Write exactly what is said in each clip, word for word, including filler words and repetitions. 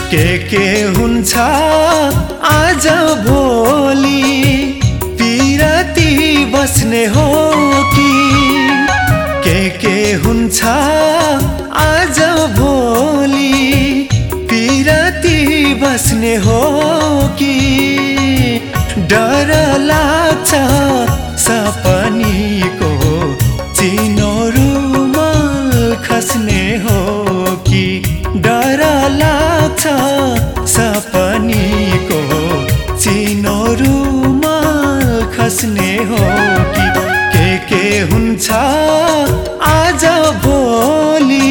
के के हुन्छ आज भोलि पिरती बस्ने हो कि के के हुन्छ आज भोलि पिरती बस्ने हो कि डर लाग्छ सपनीको चिनो रुमाल खस्ने हो कि डर लाग्छ सपनीको चिनो रुमाल खस्ने हो कि के के हुन्छ आज भोलि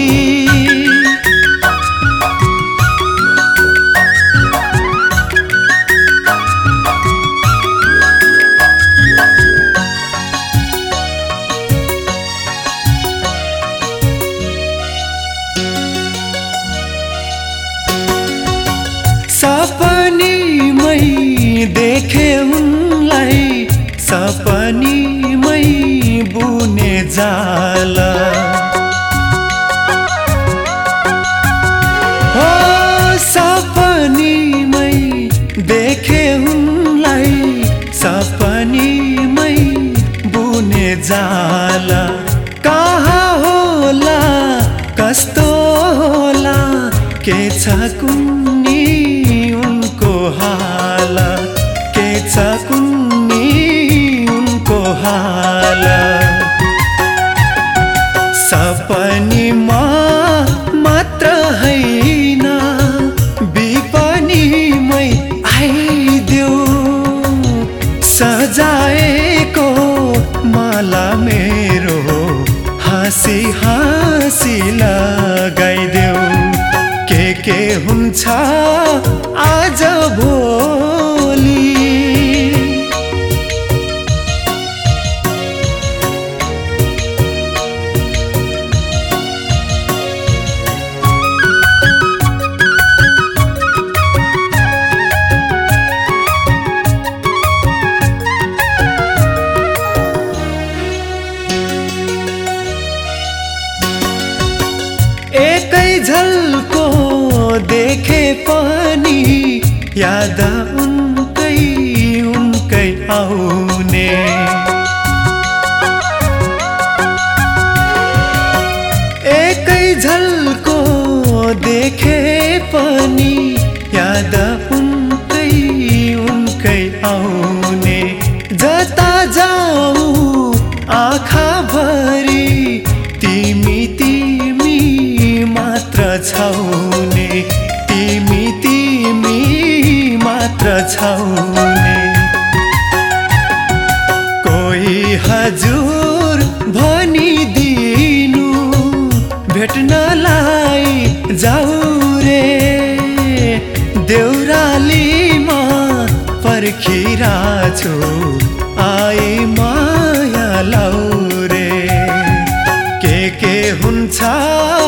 सपनीमै देखे उनलाई सपनीमै बुने जाला हो सपनीमै देखे उनलाई सपनीमै बुने जाला कहाँ होला कस्तो होला के छ कुन्नी उनको हाल के छ कुन्नी उनको हाल सपनीमा मात्र हैन विपनीमै आइदेऊ सजाएको माला मेरो हाँसी हाँसी लगाइदेऊ के के हुन्छ आज भोलि एकै झल्को देखे पनि याद उनकै उनकै आउने एकै झल्को देखे पनि याद उनकै उनकै आउने जता जाऊ आँखा भरी तिमी तिमी मात्र छाउने तिमी तिमी मात्र छाउने कोही हजुर भनिदिनु भेट्नलाई जाऊ रे देउरालीमा पर्खिराछु आई माया लाउ रे के के हुन्छ